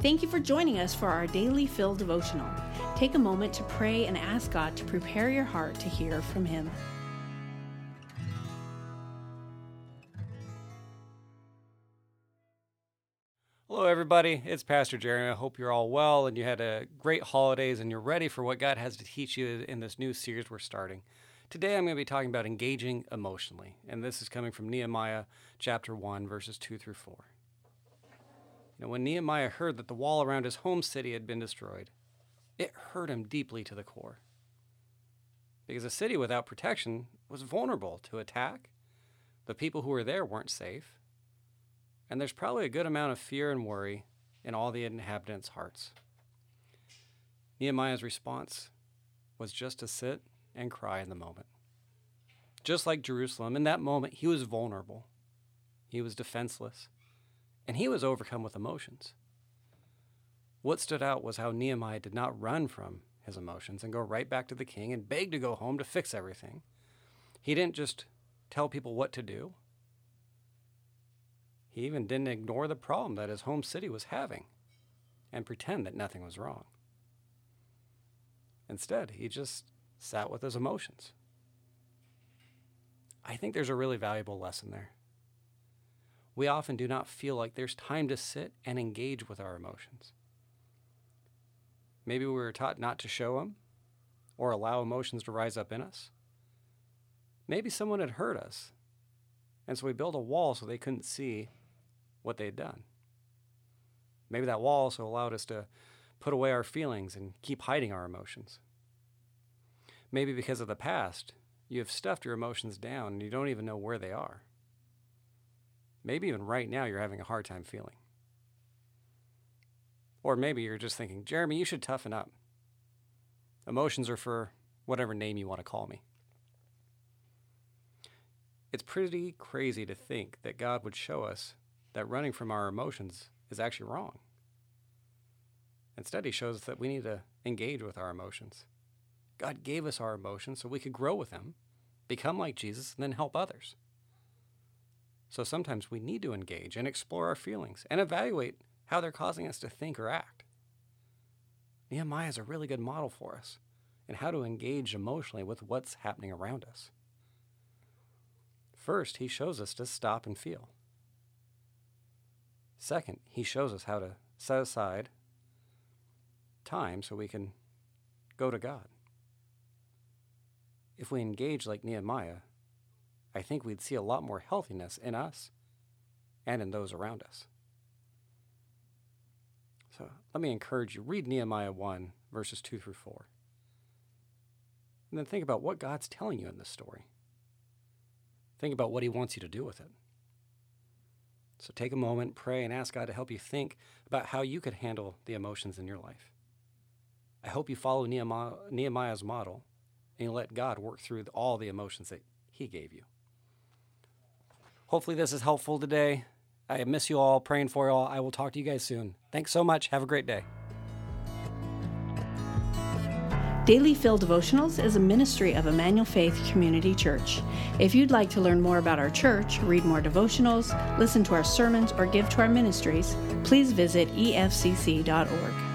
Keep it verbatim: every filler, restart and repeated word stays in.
Thank you for joining us for our Daily Fill devotional. Take a moment to pray and ask God to prepare your heart to hear from Him. Hello, everybody. It's Pastor Jeremy. I hope you're all well and you had a great holidays and you're ready for what God has to teach you in this new series we're starting. Today, I'm going to be talking about engaging emotionally, and this is coming from Nehemiah chapter one, verses two through four. You know, when Nehemiah heard that the wall around his home city had been destroyed, it hurt him deeply to the core. Because a city without protection was vulnerable to attack. The people who were there weren't safe. And there's probably a good amount of fear and worry in all the inhabitants' hearts. Nehemiah's response was just to sit and cry in the moment. Just like Jerusalem, in that moment, he was vulnerable. He was defenseless. And he was overcome with emotions. What stood out was how Nehemiah did not run from his emotions and go right back to the king and beg to go home to fix everything. He didn't just tell people what to do. He even didn't ignore the problem that his home city was having and pretend that nothing was wrong. Instead, he just sat with his emotions. I think there's a really valuable lesson there. We often do not feel like there's time to sit and engage with our emotions. Maybe we were taught not to show them or allow emotions to rise up in us. Maybe someone had hurt us, and so we built a wall so they couldn't see what they had done. Maybe that wall also allowed us to put away our feelings and keep hiding our emotions. Maybe because of the past, you have stuffed your emotions down and you don't even know where they are. Maybe even right now you're having a hard time feeling. Or maybe you're just thinking, Jeremy, you should toughen up. Emotions are for whatever name you want to call me. It's pretty crazy to think that God would show us that running from our emotions is actually wrong. Instead, He shows us that we need to engage with our emotions. God gave us our emotions so we could grow with Him, become like Jesus, and then help others. So sometimes we need to engage and explore our feelings and evaluate how they're causing us to think or act. Nehemiah is a really good model for us in how to engage emotionally with what's happening around us. First, he shows us to stop and feel. Second, he shows us how to set aside time so we can go to God. If we engage like Nehemiah, I think we'd see a lot more healthiness in us and in those around us. So let me encourage you, read Nehemiah one, verses two through four. And then think about what God's telling you in this story. Think about what He wants you to do with it. So take a moment, pray, and ask God to help you think about how you could handle the emotions in your life. I hope you follow Nehemiah, Nehemiah's model and you let God work through all the emotions that He gave you. Hopefully this is helpful today. I miss you all, praying for you all. I will talk to you guys soon. Thanks so much. Have a great day. Daily Fill Devotionals is a ministry of Emmanuel Faith Community Church. If you'd like to learn more about our church, read more devotionals, listen to our sermons, or give to our ministries, please visit e f c c dot org.